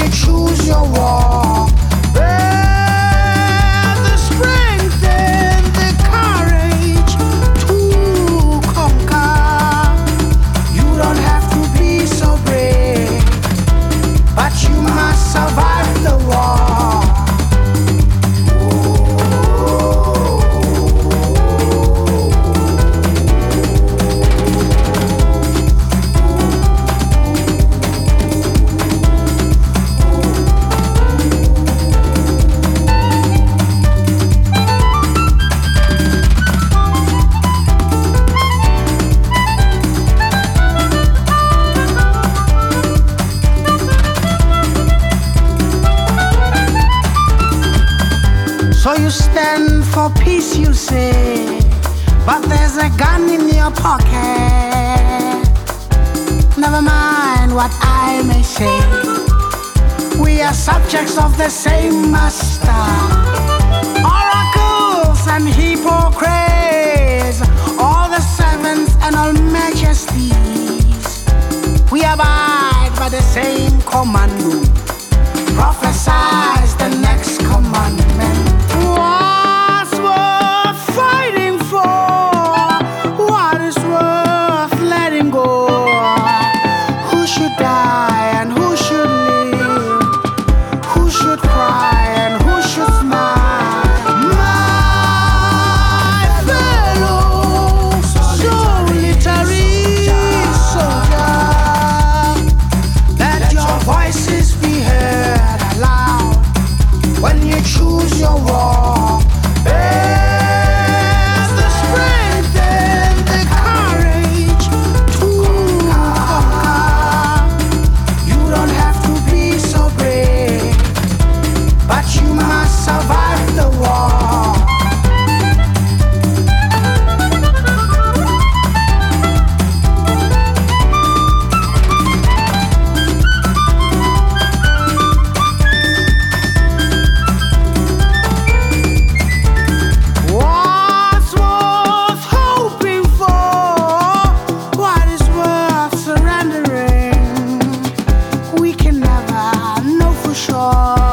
choose your war. Bear the strength and the courage to conquer. You don't have to be so brave, but you must survive the war. So you stand for peace, you say, but there's a gun in your pocket. Never mind what I may say, we are subjects of the same master. Oracles and hypocrites, all the servants and all majesties, we abide by the same command. Prophesies the next commandment. What's worth fighting for? What is worth letting go? Who should die and who should live? Who should cry and who should smile? My fellow solitary soldier, let your voices be heard aloud when you choose your war. Bear the strength and the courage to conquer. You don't have to be so brave, but you must survive the war. What's worth hoping for? What is worth surrendering? We can never know for sure.